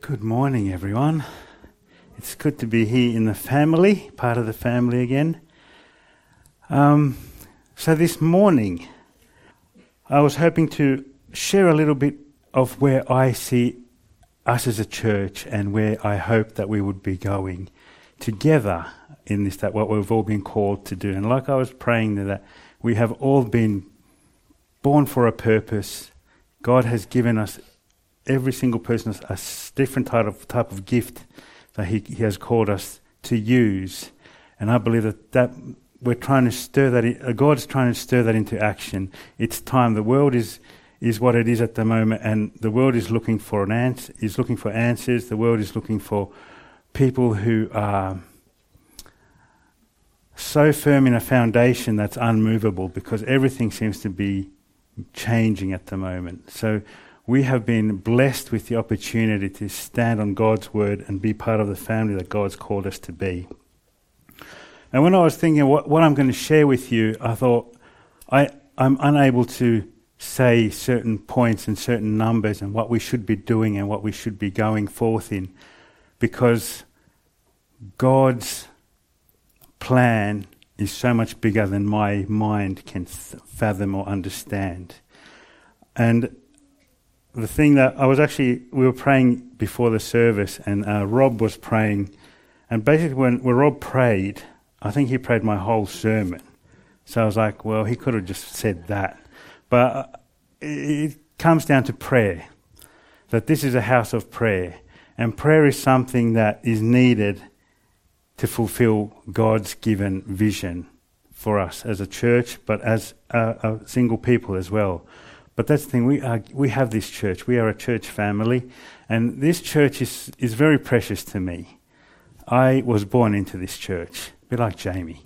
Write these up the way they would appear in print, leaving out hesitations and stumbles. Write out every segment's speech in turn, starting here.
Good morning, everyone. It's good to be here in the family, part of the family again. So this morning, I was hoping to share a little bit of where I see us as a church and where I hope that we would be going together in this, that what we've all been called to do. And like I was praying that we have all been born for a purpose. God has given us, every single person, a different type of gift that he has called us to use. And I believe that we're trying to stir that, God's trying to stir that into action. It's time. The world is what it is at the moment, and the world is looking for answers. The world is looking for people who are so firm in a foundation that's unmovable, because everything seems to be changing at the moment. So we have been blessed with the opportunity to stand on God's word and be part of the family that God's called us to be. And when I was thinking what I'm going to share with you, I thought I'm unable to say certain points and certain numbers and what we should be doing and what we should be going forth in, because God's plan is so much bigger than my mind can fathom or understand. And the thing that we were praying before the service, and Rob was praying, and basically when Rob prayed, I think he prayed my whole sermon. So I was like, well, he could have just said that. But it comes down to prayer, that this is a house of prayer, and prayer is something that is needed to fulfill God's given vision for us as a church, but as a single people as well. But that's the thing, we have this church. We are a church family, and this church is very precious to me. I was born into this church, a bit like Jamie.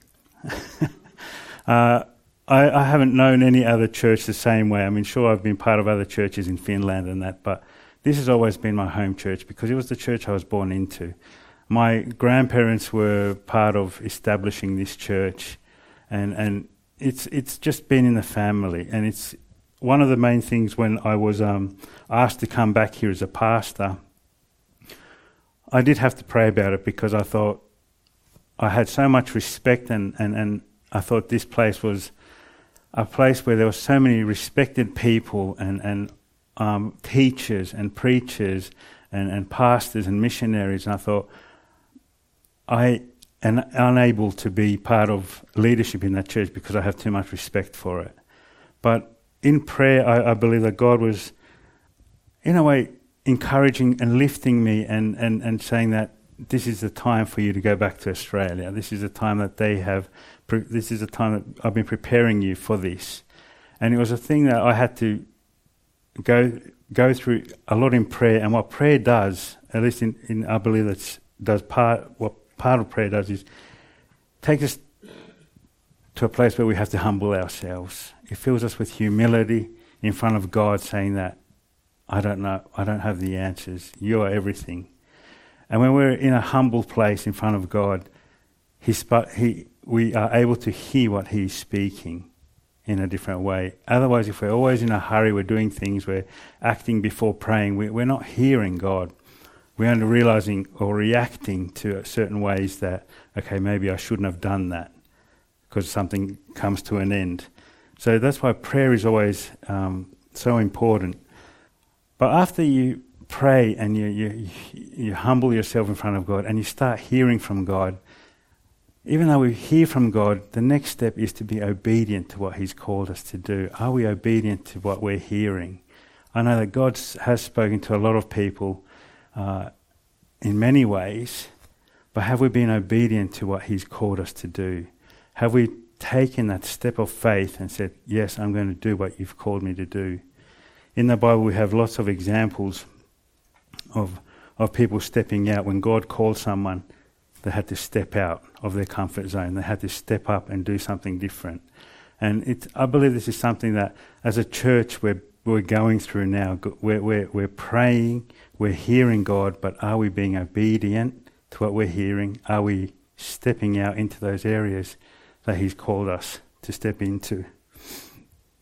I haven't known any other church the same way. I mean, sure, I've been part of other churches in Finland and that, but this has always been my home church because it was the church I was born into. My grandparents were part of establishing this church, and it's just been in the family, and it's one of the main things when I was asked to come back here as a pastor. I did have to pray about it because I thought I had so much respect, and I thought this place was a place where there were so many respected people and teachers and preachers and pastors and missionaries, and I thought I am unable to be part of leadership in that church because I have too much respect for it. But in prayer, I believe that God was, in a way, encouraging and lifting me and saying that this is the time for you to go back to Australia. This is the time that this is the time that I've been preparing you for this. And it was a thing that I had to go through a lot in prayer. And what prayer does, at least I believe what part of prayer does is take us to a place where we have to humble ourselves. It fills us with humility in front of God, saying that I don't know, I don't have the answers. You are everything. And when we're in a humble place in front of God, we are able to hear what He's speaking in a different way. Otherwise, if we're always in a hurry, we're doing things, we're acting before praying, we're not hearing God. We're only realizing or reacting to certain ways that, okay, maybe I shouldn't have done that because something comes to an end. So that's why prayer is always so important. But after you pray and you humble yourself in front of God and you start hearing from God, even though we hear from God, the next step is to be obedient to what He's called us to do. Are we obedient to what we're hearing? I know that God has spoken to a lot of people in many ways, but have we been obedient to what He's called us to do? Have we taken that step of faith and said, yes, I'm going to do what you've called me to do? In the Bible we have lots of examples of people stepping out. When God called someone, they had to step out of their comfort zone. They had to step up and do something different. And I believe this is something that as a church we're going through now. We're praying, we're hearing God, but are we being obedient to what we're hearing? Are we stepping out into those areas that He's called us to step into?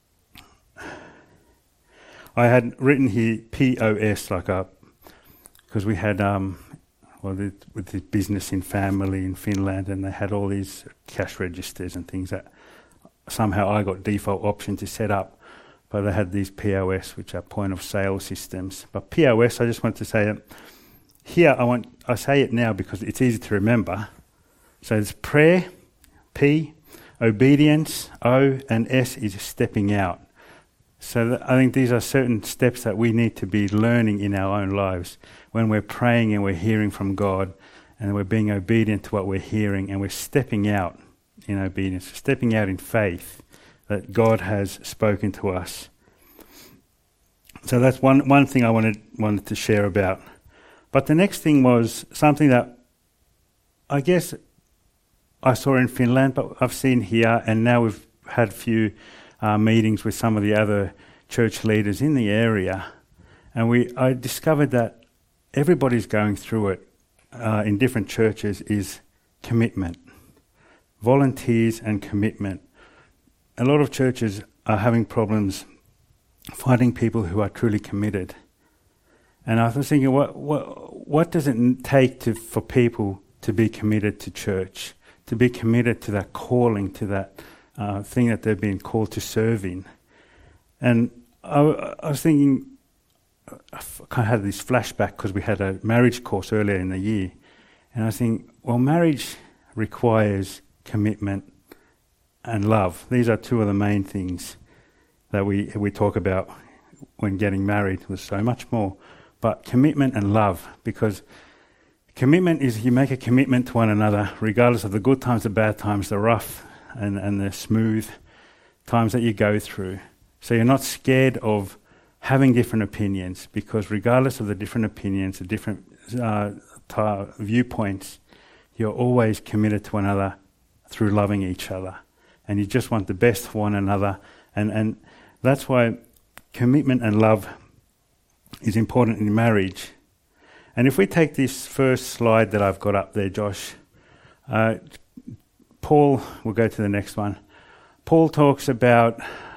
I had written here POS, like a because we had with the business in family in Finland, and they had all these cash registers and things that somehow I got default option to set up, but they had these POS, which are point of sale systems. But POS, I just want to say that here I say it now because it's easy to remember. So it's prayer, P, obedience, O, and S is stepping out. So I think these are certain steps that we need to be learning in our own lives when we're praying and we're hearing from God and we're being obedient to what we're hearing and we're stepping out in obedience, stepping out in faith that God has spoken to us. So that's one thing I wanted to share about. But the next thing was something that I guess I saw in Finland, but I've seen here, and now we've had a few meetings with some of the other church leaders in the area, and I discovered that everybody's going through it in different churches is commitment, volunteers and commitment. A lot of churches are having problems finding people who are truly committed. And I was thinking, what does it take for people to be committed to church, to be committed to that calling, to that thing that they've been called to serve in? And I was thinking, I kind of had this flashback because we had a marriage course earlier in the year. And I think, well, marriage requires commitment and love. These are two of the main things that we talk about when getting married. There's so much more. But commitment and love, because commitment is you make a commitment to one another regardless of the good times, the bad times, the rough and the smooth times that you go through. So you're not scared of having different opinions, because regardless of the different opinions, the different viewpoints, you're always committed to one another through loving each other. And you just want the best for one another. And that's why commitment and love is important in marriage. And if we take this first slide that I've got up there, Josh, Paul, we'll go to the next one. Paul talks about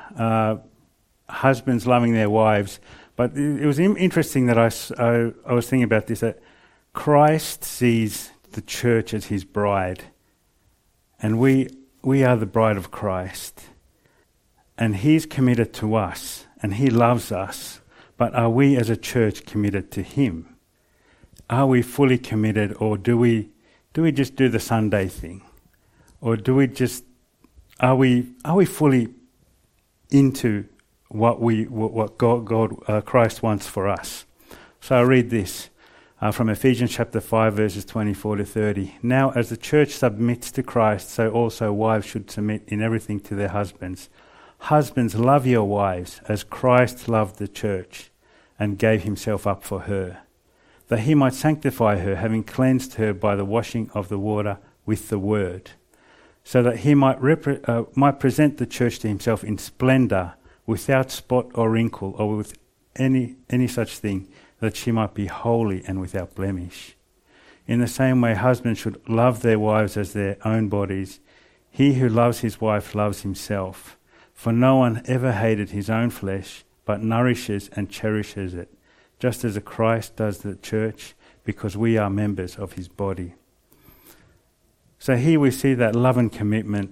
husbands loving their wives, but it was interesting that I was thinking about this, that Christ sees the church as his bride, and we are the bride of Christ, and he's committed to us, and he loves us. But are we as a church committed to him? Are we fully committed, or do we just do the Sunday thing? Or do we just are we fully into what God Christ wants for us? So I'll read this from Ephesians chapter 5 verses 24 to 30. Now as the church submits to Christ, so also wives should submit in everything to their husbands. Husbands, love your wives as Christ loved the church and gave himself up for her, that he might sanctify her, having cleansed her by the washing of the water with the word, so that he might present the church to himself in splendour, without spot or wrinkle or with any such thing, that she might be holy and without blemish. In the same way, husbands should love their wives as their own bodies. He who loves his wife loves himself. For no one ever hated his own flesh, but nourishes and cherishes it, just as Christ does the church, because we are members of his body. So here we see that love and commitment.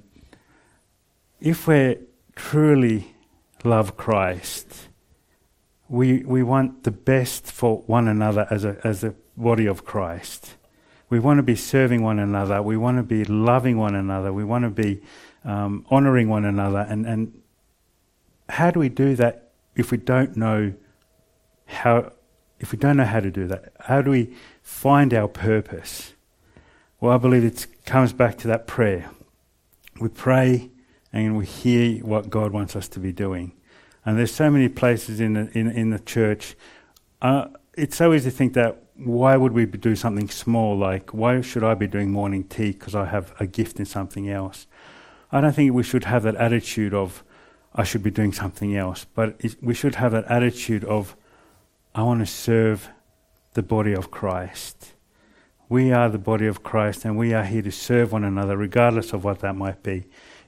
If we truly love Christ, we want the best for one another as a body of Christ. We want to be serving one another. We want to be loving one another. We want to be honouring one another. And how do we do that if we don't know how? If we don't know how to do that, how do we find our purpose? Well, I believe it comes back to that prayer. We pray and we hear what God wants us to be doing. And there's so many places in the church. It's so easy to think that why would we do something small, like why should I be doing morning tea because I have a gift in something else? I don't think we should have that attitude of I should be doing something else, but we should have that attitude of I want to serve the body of Christ. We are the body of Christ, and we are here to serve one another, regardless of what that might be.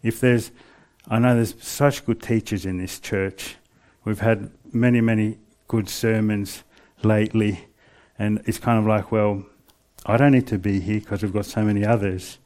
I know there's such good teachers in this church. We've had many, many good sermons lately, And it's kind of like, well, I don't need to be here because we've got so many others.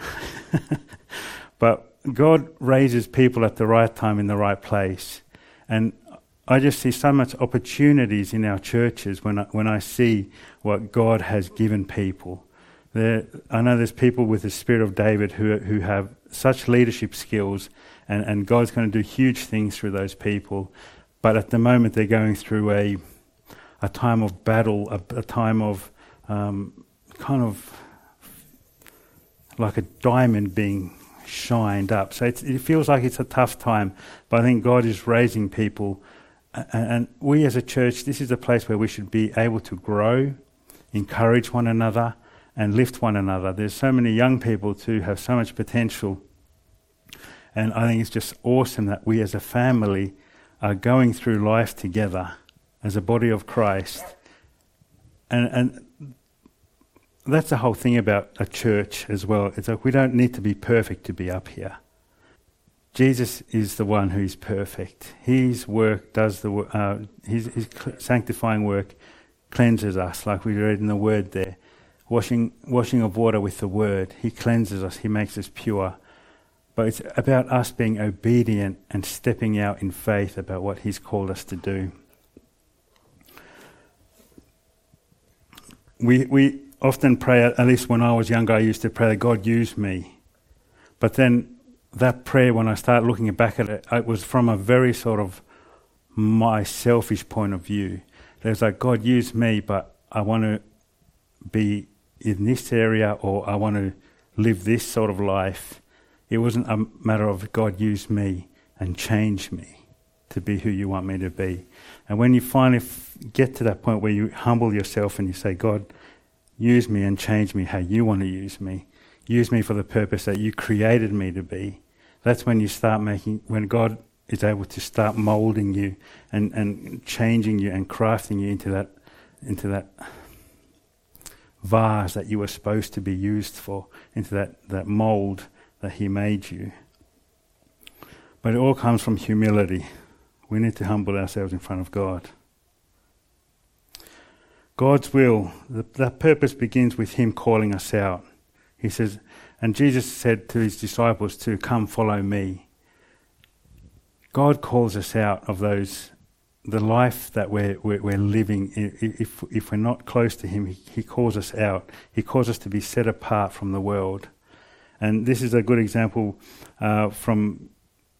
But God raises people at the right time in the right place. And I just see so much opportunities in our churches when I see what God has given people. I know there's people with the spirit of David who have such leadership skills, and God's going to do huge things through those people. But at the moment they're going through a time of battle, a time of kind of like a diamond being shined up. So it feels like it's a tough time, but I think God is raising people. And we as a church, this is a place where we should be able to grow, encourage one another, and lift one another. There's so many young people too have so much potential. And I think it's just awesome that we as a family are going through life together as a body of Christ. And that's the whole thing about a church as well. It's like we don't need to be perfect to be up here. Jesus is the one who is perfect. His work does the work. His sanctifying work cleanses us, like we read in the Word there. Washing of water with the Word. He cleanses us. He makes us pure. But it's about us being obedient and stepping out in faith about what He's called us to do. We often pray, at least when I was younger, I used to pray that God use me. But then that prayer, when I started looking back at it, it was from a very sort of my selfish point of view. There's like, God use me, but I want to be in this area, or I want to live this sort of life. It wasn't a matter of God use me and change me to be who you want me to be. And when you finally get to that point where you humble yourself and you say, God, use me and change me how you want to use me for the purpose that you created me to be, that's when you start when God is able to start moulding you and changing you and crafting you into that vase that you were supposed to be used for, into that mould that He made you. But it all comes from humility. We need to humble ourselves in front of God. God's will, that purpose begins with Him calling us out. He says, and Jesus said to His disciples to come follow me. God calls us out of the life that we're living. If we're not close to Him, He calls us out. He calls us to be set apart from the world. And this is a good example from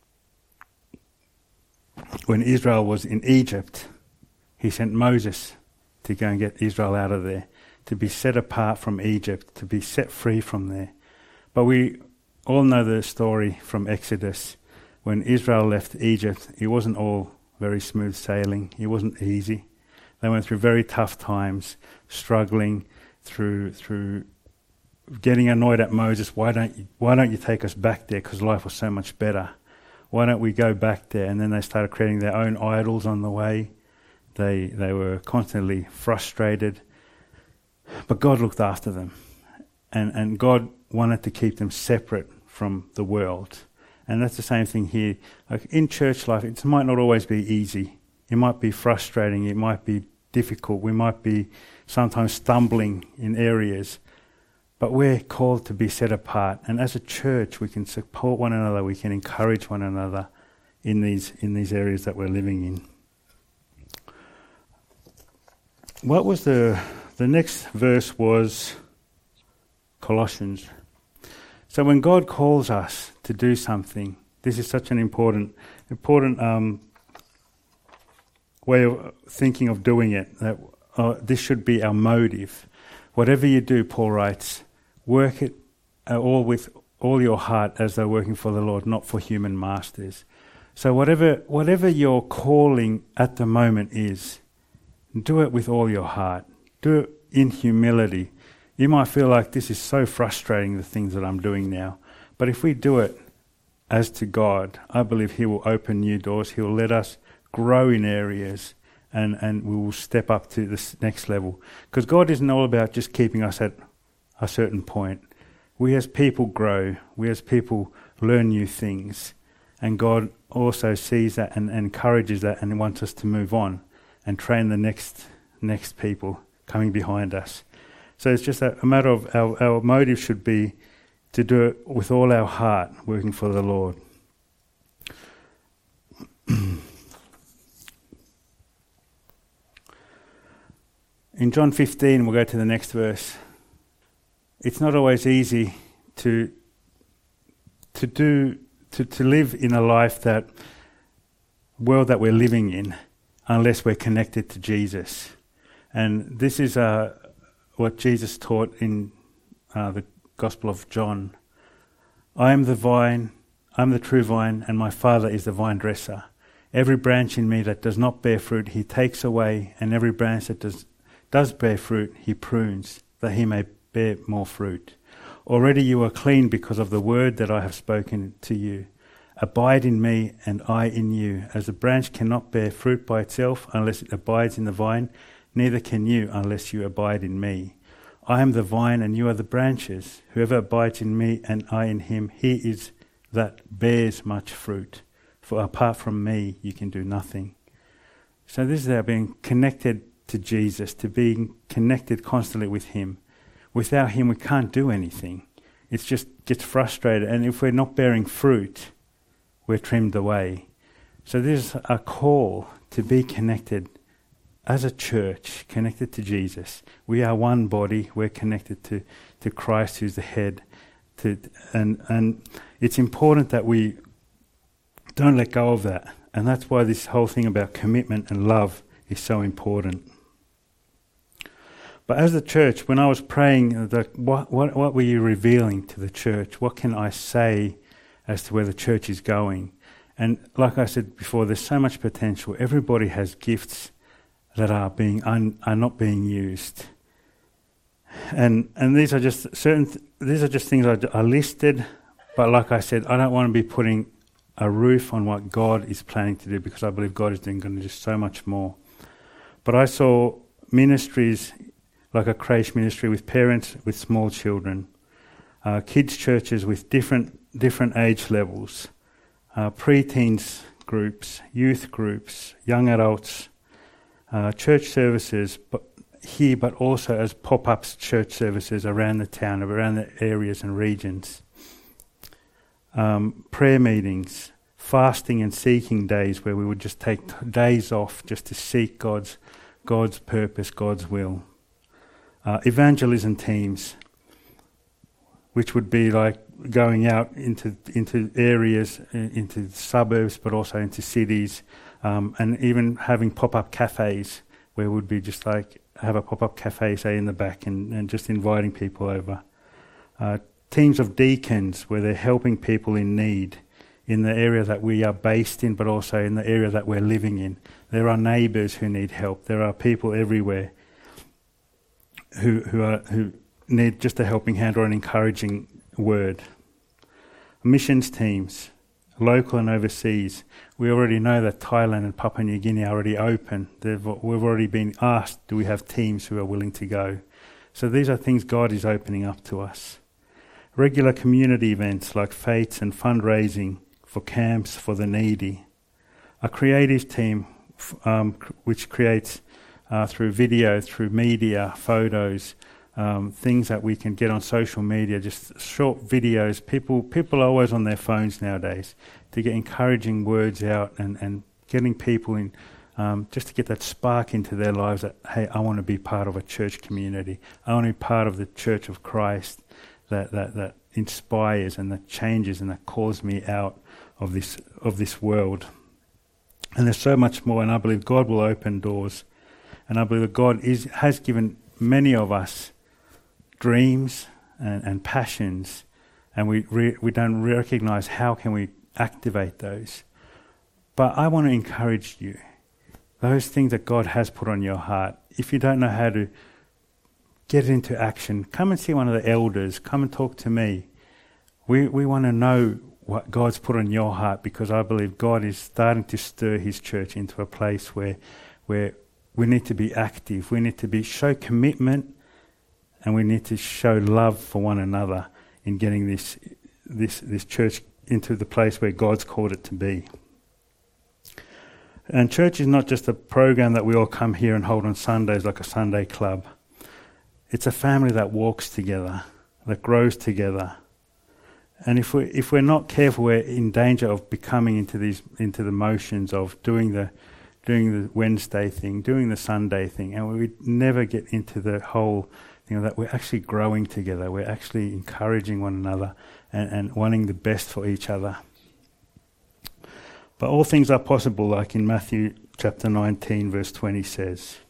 when Israel was in Egypt. He sent Moses to go and get Israel out of there, to be set apart from Egypt, to be set free from there. But we all know the story from Exodus. When Israel left Egypt, it wasn't all very smooth sailing. It wasn't easy. They went through very tough times, struggling through getting annoyed at Moses. Why don't you take us back there? Because life was so much better. Why don't we go back there? And then they started creating their own idols on the way. They were constantly frustrated. But God looked after them. And God wanted to keep them separate from the world. And that's the same thing here. Like in church life, it might not always be easy. It might be frustrating. It might be difficult. We might be sometimes stumbling in areas. But we're called to be set apart. And as a church, we can support one another. We can encourage one another in these areas that we're living in. What was the next verse was Colossians. So when God calls us to do something, this is such an important way of thinking of doing it. That this should be our motive. Whatever you do, Paul writes, work it all with all your heart as though working for the Lord, not for human masters. So whatever your calling at the moment is, do it with all your heart. Do it in humility. You might feel like this is so frustrating, the things that I'm doing now. But if we do it as to God, I believe He will open new doors. He will let us grow in areas and we will step up to this next level. Because God isn't all about just keeping us at a certain point. We as people grow. We as people learn new things. And God also sees that and encourages that and wants us to move on and train the next people coming behind us. So it's just a matter of our motive should be to do it with all our heart, working for the Lord. In John 15, we'll go to the next verse. It's not always easy to live in a life world that we're living in, unless we're connected to Jesus. And this is what Jesus taught in the Gospel of John. I am the vine, I'm the true vine, and my Father is the vine dresser. Every branch in me that does not bear fruit, he takes away, and every branch that does bear fruit, he prunes, that he may bear more fruit. Already you are clean because of the word that I have spoken to you. Abide in me, and I in you. As a branch cannot bear fruit by itself unless it abides in the vine, neither can you unless you abide in me. I am the vine, and you are the branches. Whoever abides in me, and I in him, he is that bears much fruit. For apart from me, you can do nothing. So this is about being connected to Jesus, to being connected constantly with him. Without him, we can't do anything. It just gets frustrated. And if we're not bearing fruit, we're trimmed away. So this is a call to be connected as a church, connected to Jesus. We are one body. We're connected to Christ, who's the head. And it's important that we don't let go of that. And that's why this whole thing about commitment and love is so important. But as the church, when I was praying, what were you revealing to the church? What can I say as to where the church is going? And like I said before, there's so much potential. Everybody has gifts that are not being used. And these are just things I listed. But like I said, I don't want to be putting a roof on what God is planning to do, because I believe God is going to do so much more. But I saw ministries like a creche ministry with parents with small children, kids churches with different age levels, pre-teens groups, youth groups, young adults, church services, but also as pop-ups church services around the town, around the areas and regions. Prayer meetings, fasting and seeking days where we would just take days off just to seek God's purpose, God's will. Evangelism teams, which would be like going out into areas, into suburbs, but also into cities, and even having pop-up cafes where we'd be just like have a pop-up cafe, say, in the back and just inviting people over. Teams of deacons where they're helping people in need in the area that we are based in, but also in the area that we're living in. There are neighbours who need help. There are people everywhere who need just a helping hand or an encouraging word. Missions teams, local and overseas. We already know that Thailand and Papua New Guinea are already open. We've already been asked, do we have teams who are willing to go? So these are things God is opening up to us. Regular community events like fetes and fundraising for camps for the needy. A creative team which creates through video, through media, photos, things that we can get on social media, just short videos. People are always on their phones nowadays to get encouraging words out and getting people in, just to get that spark into their lives that, hey, I want to be part of a church community. I want to be part of the Church of Christ that inspires and that changes and that calls me out of this world. And there's so much more, and I believe God will open doors. And I believe that God has given many of us dreams and passions, and we don't recognise how can we activate those. But I want to encourage you, those things that God has put on your heart, if you don't know how to get it into action, come and see one of the elders, come and talk to me. We want to know what God's put on your heart, because I believe God is starting to stir his church into a place where we need to be active, we need to show commitment, and we need to show love for one another in getting this church into the place where God's called it to be. And church is not just a program that we all come here and hold on Sundays like a Sunday club. It's a family that walks together, that grows together. And if we're not careful, we're in danger of becoming into the motions of doing the Wednesday thing, doing the Sunday thing, and we never get into the whole thing that we're actually growing together. We're actually encouraging one another and wanting the best for each other. But all things are possible, like in Matthew chapter 19, verse 20 says.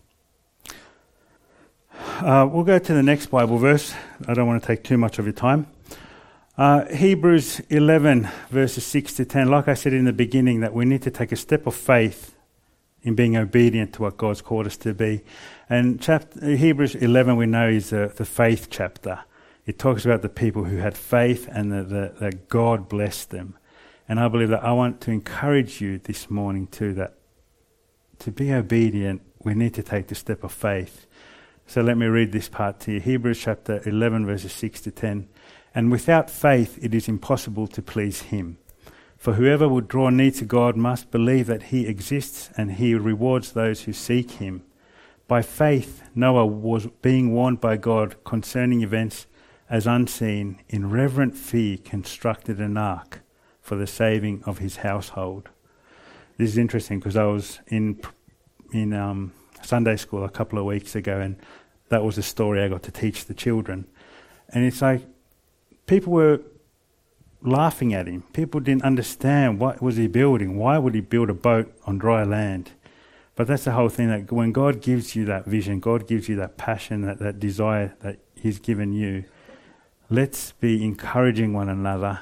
We'll go to the next Bible verse. I don't want to take too much of your time. Hebrews 11, verses 6 to 10. Like I said in the beginning, that we need to take a step of faith in being obedient to what God's called us to be. And Hebrews 11, we know, is the faith chapter. It talks about the people who had faith and that God blessed them. And I believe that I want to encourage you this morning too, that to be obedient, we need to take the step of faith. So let me read this part to you. Hebrews chapter 11, verses 6 to 10. And without faith it is impossible to please him. For whoever would draw near to God must believe that he exists and he rewards those who seek him. By faith Noah was being warned by God concerning events as unseen, in reverent fear constructed an ark for the saving of his household. This is interesting because I was in Sunday school a couple of weeks ago, and that was the story I got to teach the children. And it's like people were laughing at him. People didn't understand what was he building. Why would he build a boat on dry land? But that's the whole thing, that when God gives you that vision, God gives you that passion, that desire that he's given you, let's be encouraging one another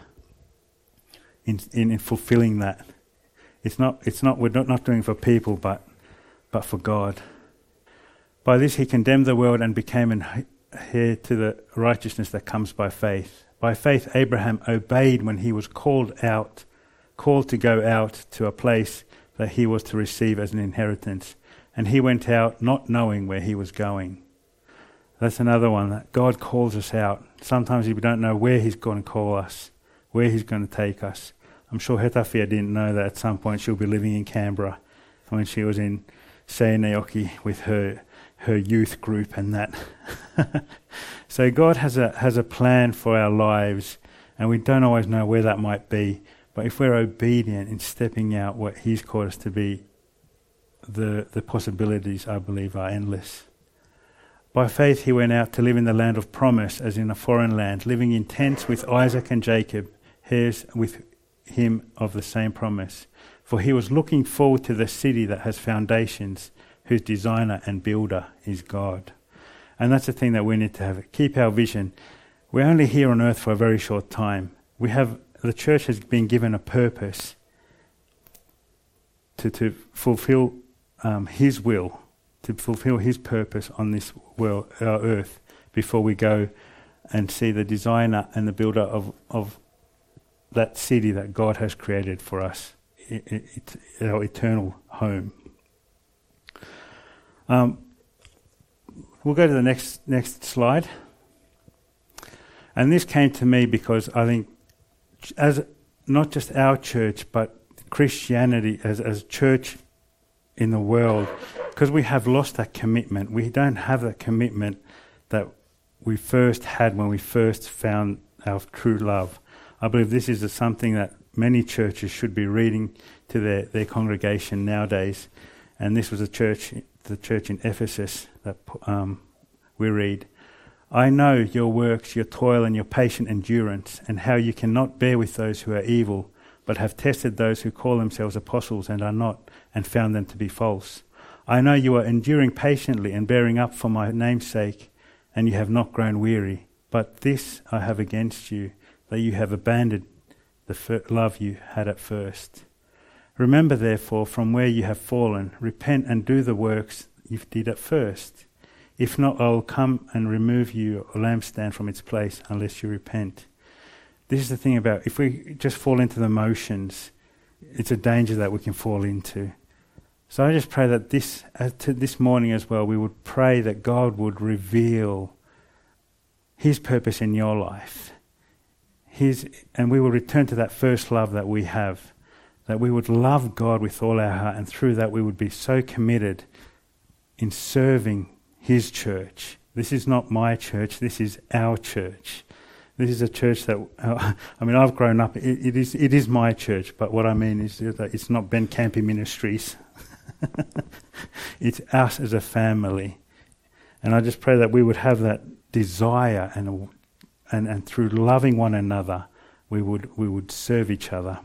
in fulfilling that. We're not doing it for people, but for God. By this he condemned the world and became an heir to the righteousness that comes by faith. By faith Abraham obeyed when he was called to go out to a place that he was to receive as an inheritance. And he went out not knowing where he was going. That's another one, that God calls us out. Sometimes we don't know where he's going to call us, where he's going to take us. I'm sure Hetafia didn't know that at some point she'll be living in Canberra when she was in Seineoki with her youth group and that. So God has a plan for our lives, and we don't always know where that might be. But if we're obedient in stepping out what he's called us to be, the possibilities, I believe, are endless. By faith he went out to live in the land of promise, as in a foreign land, living in tents with Isaac and Jacob, heirs with him of the same promise. For he was looking forward to the city that has foundations, whose designer and builder is God. And that's the thing that we need to have. Keep our vision. We're only here on earth for a very short time. The church has been given a purpose to fulfill his will, to fulfill his purpose on this world, our earth, before we go and see the designer and the builder of that city that God has created for us, our eternal home. We'll go to the next slide. And this came to me because I think, as not just our church, but Christianity as church in the world, because we have lost that commitment. We don't have that commitment that we first had when we first found our true love. I believe this is something that many churches should be reading to their congregation nowadays. And this was the church in Ephesus that we read. I know your works, your toil and your patient endurance, and how you cannot bear with those who are evil, but have tested those who call themselves apostles and are not, and found them to be false. I know you are enduring patiently and bearing up for my name's sake, and you have not grown weary. But this I have against you, that you have abandoned the love you had at first. Remember therefore from where you have fallen, repent and do the works you did at first. If not, I will come and remove your lampstand from its place unless you repent. This is the thing about, if we just fall into the motions, it's a danger that we can fall into. So I just pray that this morning as well, we would pray that God would reveal his purpose in your life. And we will return to that first love that we have, that we would love God with all our heart, and through that we would be so committed in serving his church, This is not my church, this is our church. This is a church that, I've grown up, it is my church, but what I mean is that it's not Ben Campy Ministries. It's us as a family. And I just pray that we would have that desire and through loving one another, we would serve each other.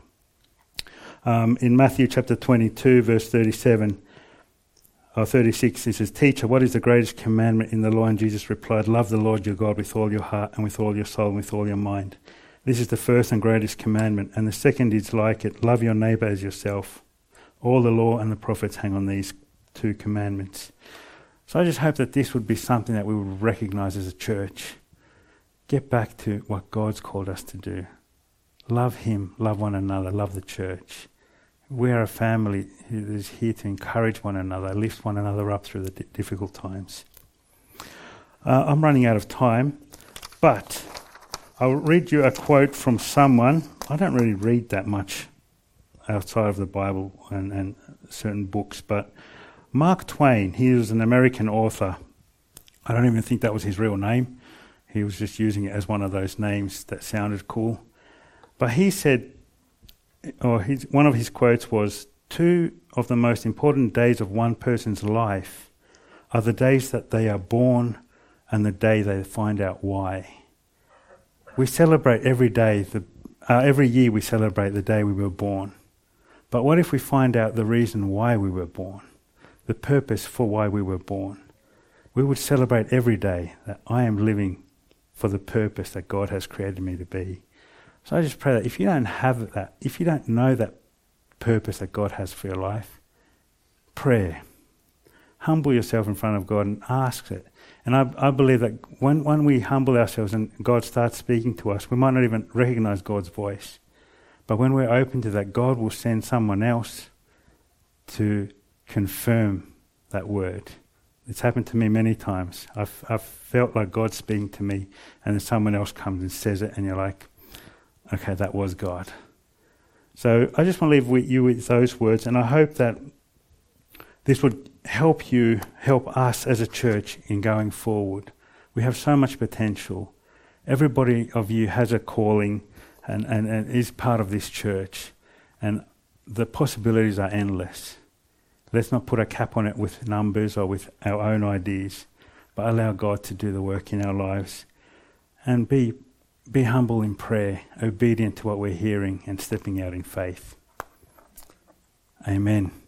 In Matthew chapter 22, verse 37, or 36, it says, "Teacher, what is the greatest commandment in the law?" And Jesus replied, "Love the Lord your God with all your heart and with all your soul and with all your mind. This is the first and greatest commandment. And the second is like it, love your neighbour as yourself. All the law and the prophets hang on these two commandments." So I just hope that this would be something that we would recognise as a church. Get back to what God's called us to do. Love Him, love one another, love the church. We are a family who is here to encourage one another, lift one another up through the difficult times. I'm running out of time, but I'll read you a quote from someone. I don't really read that much outside of the Bible and certain books, but Mark Twain, he was an American author. I don't even think that was his real name. He was just using it as one of those names that sounded cool. But he said, one of his quotes was, "Two of the most important days of one person's life are the days that they are born and the day they find out why." We celebrate every day, every year we celebrate the day we were born. But what if we find out the reason why we were born, the purpose for why we were born? We would celebrate every day that I am living for the purpose that God has created me to be. So I just pray that if you don't have that, if you don't know that purpose that God has for your life, prayer. Humble yourself in front of God and ask it. And I believe that when we humble ourselves and God starts speaking to us, we might not even recognize God's voice. But when we're open to that, God will send someone else to confirm that word. It's happened to me many times. I've felt like God's speaking to me, and then someone else comes and says it, and you're like, okay, that was God. So I just want to leave you with those words, and I hope that this would help us as a church in going forward. We have so much potential. Everybody of you has a calling and is part of this church, and the possibilities are endless. Let's not put a cap on it with numbers or with our own ideas, but allow God to do the work in our lives, and be humble in prayer, obedient to what we're hearing, and stepping out in faith. Amen.